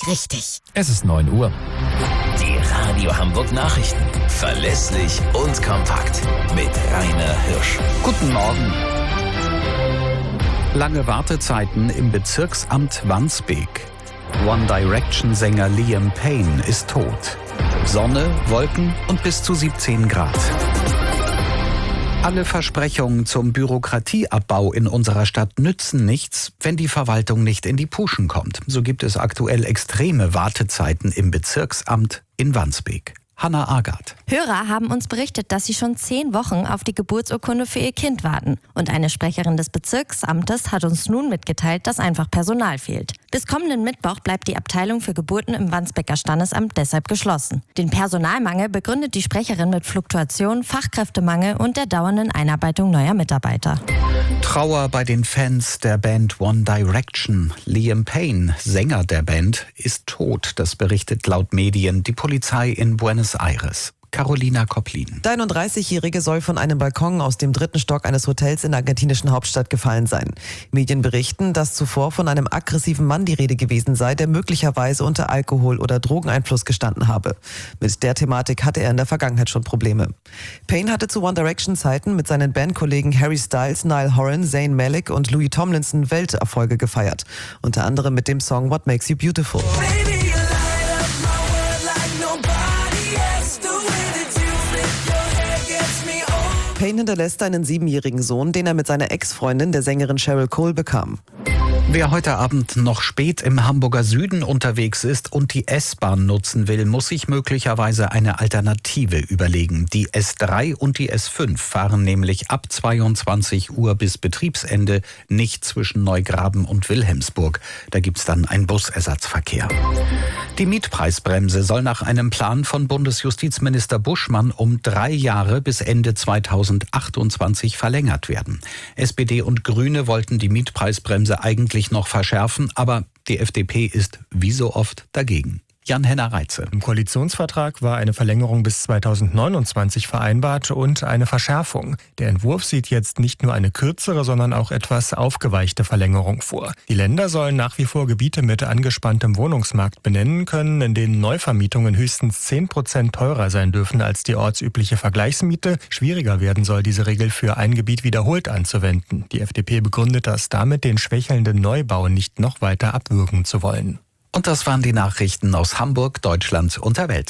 richtig. Es ist 9 Uhr. Die Radio Hamburg Nachrichten. Verlässlich und kompakt. Mit Rainer Hirsch. Guten Morgen. Lange Wartezeiten im Bezirksamt Wandsbek. One Direction-Sänger Liam Payne ist tot. Sonne, Wolken und bis zu 17 Grad. Alle Versprechungen zum Bürokratieabbau in unserer Stadt nützen nichts, wenn die Verwaltung nicht in die Puschen kommt. So gibt es aktuell extreme Wartezeiten im Bezirksamt in Wandsbek. Hanna Agard. Hörer haben uns berichtet, dass sie schon 10 Wochen auf die Geburtsurkunde für ihr Kind warten. Und eine Sprecherin des Bezirksamtes hat uns nun mitgeteilt, dass einfach Personal fehlt. Bis kommenden Mittwoch bleibt die Abteilung für Geburten im Wandsbeker Standesamt deshalb geschlossen. Den Personalmangel begründet die Sprecherin mit Fluktuation, Fachkräftemangel und der dauernden Einarbeitung neuer Mitarbeiter. Trauer bei den Fans der Band One Direction. Liam Payne, Sänger der Band, ist tot. Das berichtet laut Medien die Polizei in Buenos Aires. Carolina Koplin. Der 31-Jährige soll von einem Balkon aus dem 3. Stock eines Hotels in der argentinischen Hauptstadt gefallen sein. Medien berichten, dass zuvor von einem aggressiven Mann die Rede gewesen sei, der möglicherweise unter Alkohol- oder Drogeneinfluss gestanden habe. Mit der Thematik hatte er in der Vergangenheit schon Probleme. Payne hatte zu One Direction Zeiten mit seinen Bandkollegen Harry Styles, Niall Horan, Zayn Malik und Louis Tomlinson Welterfolge gefeiert. Unter anderem mit dem Song What Makes You Beautiful. Payne hinterlässt einen 7-jährigen Sohn, den er mit seiner Ex-Freundin, der Sängerin Cheryl Cole, bekam. Wer heute Abend noch spät im Hamburger Süden unterwegs ist und die S-Bahn nutzen will, muss sich möglicherweise eine Alternative überlegen. Die S3 und die S5 fahren nämlich ab 22 Uhr bis Betriebsende nicht zwischen Neugraben und Wilhelmsburg. Da gibt's dann einen Busersatzverkehr. Die Mietpreisbremse soll nach einem Plan von Bundesjustizminister Buschmann um 3 Jahre bis Ende 2028 verlängert werden. SPD und Grüne wollten die Mietpreisbremse eigentlich noch verschärfen, aber die FDP ist wie so oft dagegen. Jan-Henner Reitze. Im Koalitionsvertrag war eine Verlängerung bis 2029 vereinbart und eine Verschärfung. Der Entwurf sieht jetzt nicht nur eine kürzere, sondern auch etwas aufgeweichte Verlängerung vor. Die Länder sollen nach wie vor Gebiete mit angespanntem Wohnungsmarkt benennen können, in denen Neuvermietungen höchstens 10% teurer sein dürfen als die ortsübliche Vergleichsmiete. Schwieriger werden soll diese Regel für ein Gebiet wiederholt anzuwenden. Die FDP begründet das damit, den schwächelnden Neubau nicht noch weiter abwürgen zu wollen. Und das waren die Nachrichten aus Hamburg, Deutschland und der Welt.